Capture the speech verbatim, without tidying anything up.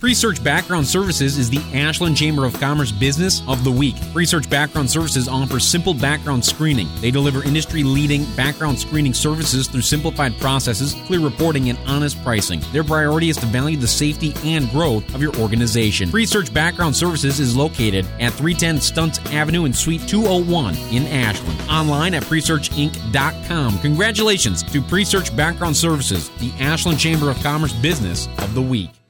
Pre-Search Background Services is the Ashland Chamber of Commerce Business of the Week. Pre-Search Background Services offers simple background screening. They deliver industry-leading background screening services through simplified processes, clear reporting, and honest pricing. Their priority is to value the safety and growth of your organization. Pre-Search Background Services is located at three ten Stuntz Avenue in Suite two oh one in Ashland. Online at presearch inc dot com. Congratulations to Pre-Search Background Services, the Ashland Chamber of Commerce Business of the Week.